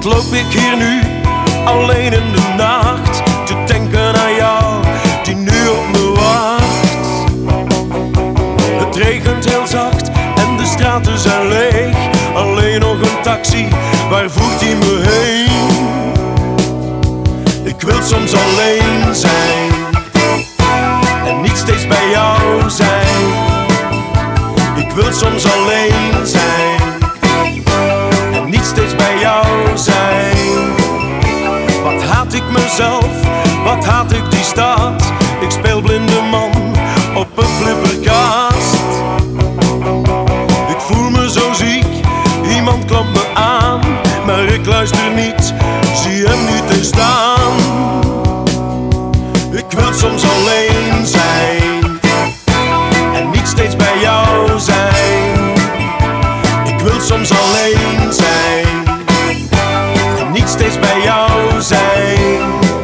Wat loop ik hier nu, alleen in de nacht, te denken aan jou, die nu op me wacht. Het regent heel zacht en de straten zijn leeg. Alleen nog een taxi, waar voert die me heen? Ik wil soms alleen zijn en niet steeds bij jou zijn. Ik wil soms alleen zijn en niet steeds bij jou zijn. Wat haat ik mezelf, wat haat ik die stad. Ik speel blinde man op een flipperkast. Ik voel me zo ziek, iemand klapt me aan, maar ik luister niet, zie hem niet eens staan. Ik wil soms alleen zijn en niet steeds bij jou zijn. Ik wil soms alleen zijn en niet steeds bij jou zijn.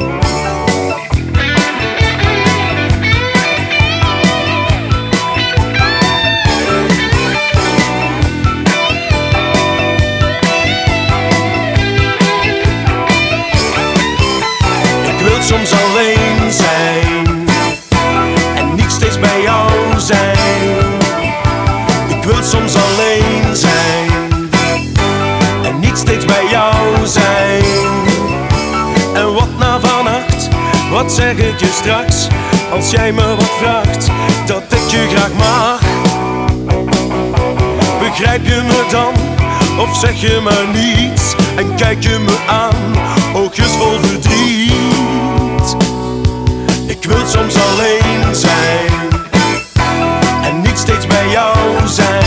Ik wil soms alleen zijn en niet steeds bij jou zijn. Ik wil soms alleen zijn en niet steeds bij jou zijn. En wat na vannacht, wat zeg ik je straks, als jij me wat vraagt, dat ik je graag mag? Begrijp je me dan, of zeg je maar niets en kijk je me aan, oogjes vol verdriet? Ik wil soms alleen zijn en niet steeds bij jou zijn.